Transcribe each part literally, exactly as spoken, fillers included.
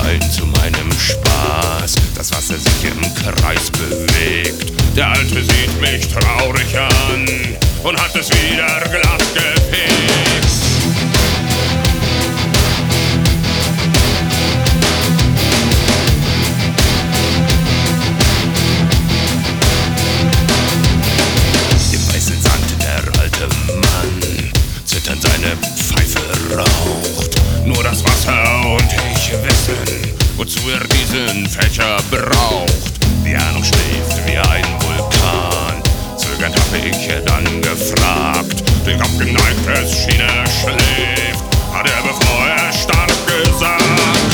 Zeiten zu meinem Spaß das Wasser sich im Kreis bewegt. Der Alte sieht mich traurig an und hat es wieder glatt gefegt. Im weißen Sand der alte Mann zitternd seine Pfeife raucht. Nur das Wasser und ich wissen, wozu er diesen Fächer braucht. Die Ahnung schläft wie ein Vulkan. Zögernd hab ich dann gefragt. Den Kopf geneigt, es schien er schläft. Hat er, bevor er starb, gesagt: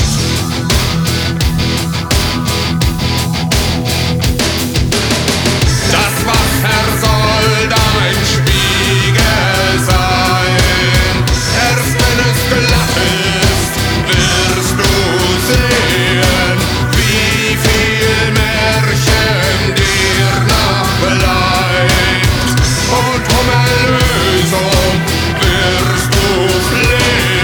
Das Wasser soll dein Spiegel sein. Erst wenn es glatt ist, wirst du sehen, wie viel Märchen dir noch bleibt. Und um Erlösung wirst du flehen.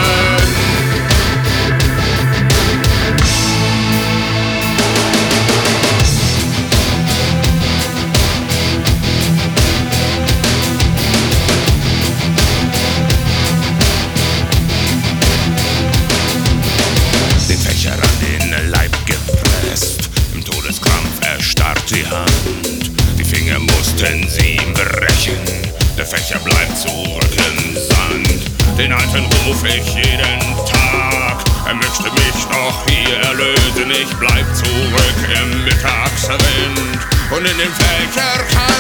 Den Fächer an den Leib gepresst, im Todeskrampf erstarrt die Hand. Die Finger mussten sie brechen, der Fächer bleibt zurück im Sand. Den Alten ruf ich jeden Tag, er möchte mich doch hier erlösen. Ich bleib zurück im Mittagswind und in dem Fächer kann